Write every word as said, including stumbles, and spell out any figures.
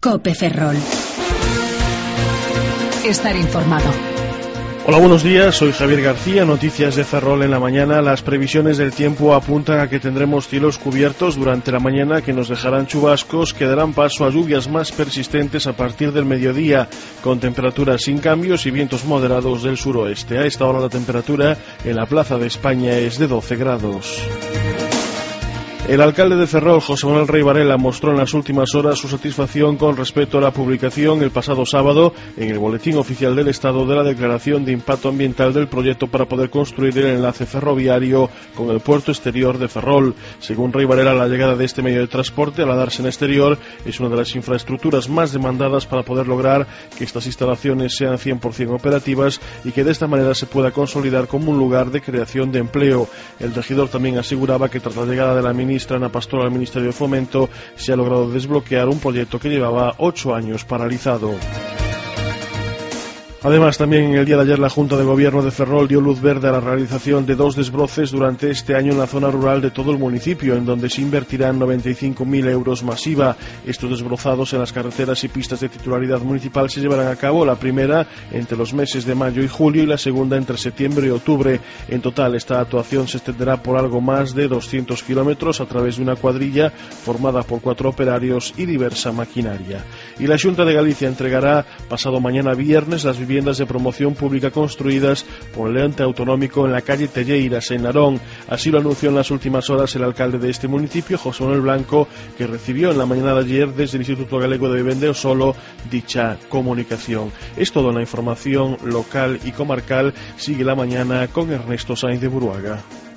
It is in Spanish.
COPE Ferrol. Estar informado. Hola, buenos días, soy Javier García, noticias de Ferrol en la mañana. Las previsiones del tiempo apuntan a que tendremos cielos cubiertos durante la mañana que nos dejarán chubascos, que darán paso a lluvias más persistentes a partir del mediodía, con temperaturas sin cambios y vientos moderados del suroeste. A esta hora la temperatura en la Plaza de España es de doce grados. El alcalde de Ferrol, José Manuel Rey Varela, mostró en las últimas horas su satisfacción con respecto a la publicación el pasado sábado en el Boletín Oficial del Estado de la Declaración de Impacto Ambiental del proyecto para poder construir el enlace ferroviario con el puerto exterior de Ferrol. Según Rey Varela, la llegada de este medio de transporte a la dársena exterior es una de las infraestructuras más demandadas para poder lograr que estas instalaciones sean cien por cien operativas y que de esta manera se pueda consolidar como un lugar de creación de empleo. El regidor también aseguraba que tras la llegada de la ministra Ana Pastor al Ministerio de Fomento se ha logrado desbloquear un proyecto que llevaba ocho años paralizado. Además, también en el día de ayer la Junta de Gobierno de Ferrol dio luz verde a la realización de dos desbroces durante este año en la zona rural de todo el municipio, en donde se invertirán noventa y cinco mil euros más I V A. Estos desbrozados en las carreteras y pistas de titularidad municipal se llevarán a cabo, la primera entre los meses de mayo y julio y la segunda entre septiembre y octubre. En total, esta actuación se extenderá por algo más de doscientos kilómetros a través de una cuadrilla formada por cuatro operarios y diversa maquinaria. Y la Xunta de Galicia entregará pasado mañana viernes las viviendas viviendas de promoción pública construidas por el ente autonómico en la calle Telleiras, en Narón. Así lo anunció en las últimas horas el alcalde de este municipio, José Manuel Blanco, que recibió en la mañana de ayer desde el Instituto Galego de Vivenda e Solo dicha comunicación. Es toda la información local y comarcal. Sigue la mañana con Ernesto Sainz de Buruaga.